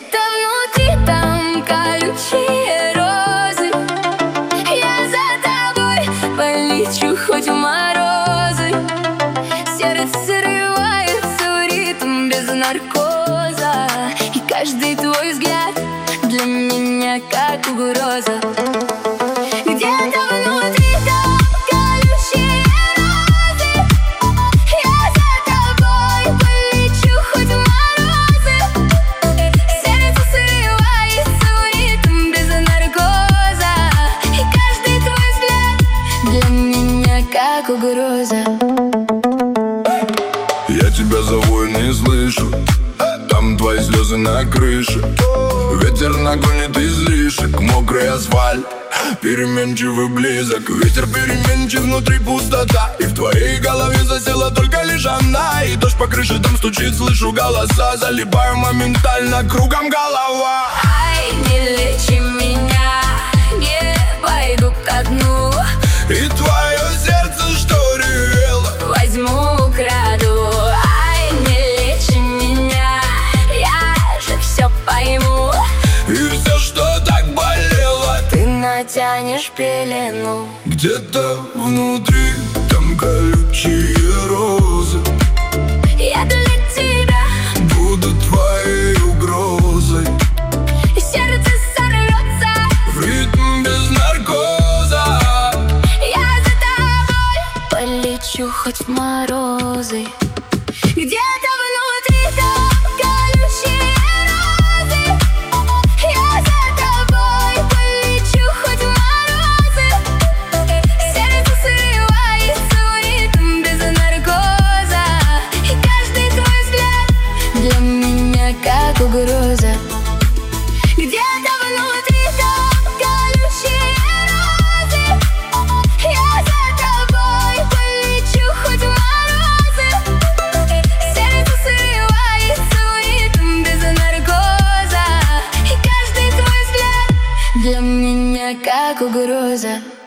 Где-то внутри там колючие розы. Я за тобой полечу хоть в морозы. Сердце срывается в ритм без наркоза. И каждый твой взгляд для меня как угроза. Где-то внутри там колючие розы. Я за тобой полечу хоть в морозы. Сердце срывается в ритм без наркоза. И каждый твой взгляд для меня как угроза. Я тебя зову и не слышу. Там твои слезы на крыше. Ветер нагонит излишек. Мокрый асфальт, переменчивый близок. Ветер переменчив, внутри пустота. И в твоей голове засела только лишь она. И дождь по крыше там стучит, слышу голоса. Залипаю моментально, кругом голова. Ай, не лечи меня, не пойду ко дну. И твое сердце, что ревело, Возьму, украду. Ай, не лечи меня, я же все пойму. и все, что так болело, Ты натянешь пелену. где-то внутри там колючие розы. Я для тебя, Буду твоей угрозой. и сердце сорвется. В ритм без наркоза. Я за тобой полечу хоть в морозы. Где-то внутри там колючие розы. Я за тобой полечу хоть в морозы. Сердце срывается в ритм без наркоза. И каждый твой взгляд для меня как угроза. Где-то внутри там колючие розы. Я за тобой полечу хоть в морозы. Сердце срывается в ритм без наркоза. И каждый твой взгляд для меня как угроза.